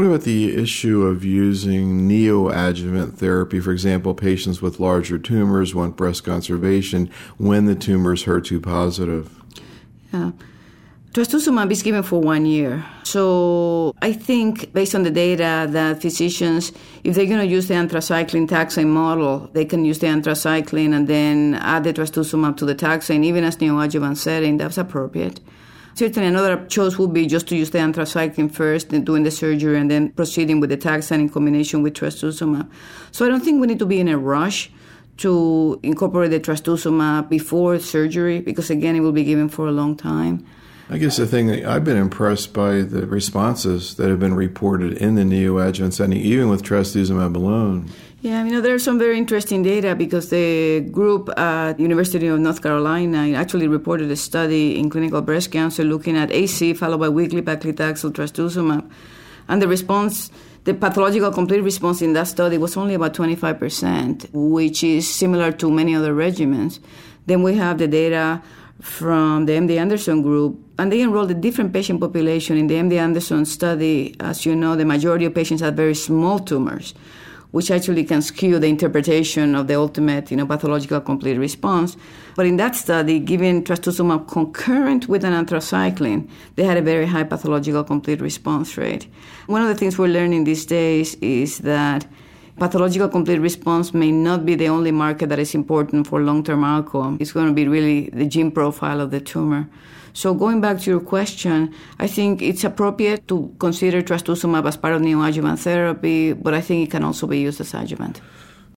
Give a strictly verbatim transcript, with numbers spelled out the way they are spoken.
What about the issue of using neoadjuvant therapy? For example, patients with larger tumors want breast conservation when the tumor is H E R two positive. Yeah. Trastuzumab is given for one year. So I think based on the data that physicians, if they're going to use the anthracycline taxane model, they can use the anthracycline and then add the trastuzumab to the taxane, even as neoadjuvant setting. That's appropriate. Certainly another choice would be just to use the anthracycline first and doing the surgery and then proceeding with the taxane in combination with trastuzumab. So I don't think we need to be in a rush to incorporate the trastuzumab before surgery because, again, it will be given for a long time. I guess the thing that I've been impressed by the responses that have been reported in the neoadjuvant setting, even with trastuzumab alone. Yeah, you know, there's some very interesting data because the group at University of North Carolina actually reported a study in clinical breast cancer looking at A C followed by weekly paclitaxel trastuzumab. And the response, the pathological complete response in that study was only about twenty-five percent, which is similar to many other regimens. Then we have the data from the M D Anderson group, and they enrolled a different patient population. In the M D Anderson study, as you know, the majority of patients had very small tumors, which actually can skew the interpretation of the ultimate, you know, pathological complete response. But in that study, given trastuzumab concurrent with an anthracycline, they had a very high pathological complete response rate. One of the things we're learning these days is that pathological complete response may not be the only marker that is important for long-term outcome. It's going to be really the gene profile of the tumor. So going back to your question, I think it's appropriate to consider trastuzumab as part of neoadjuvant therapy, but I think it can also be used as adjuvant.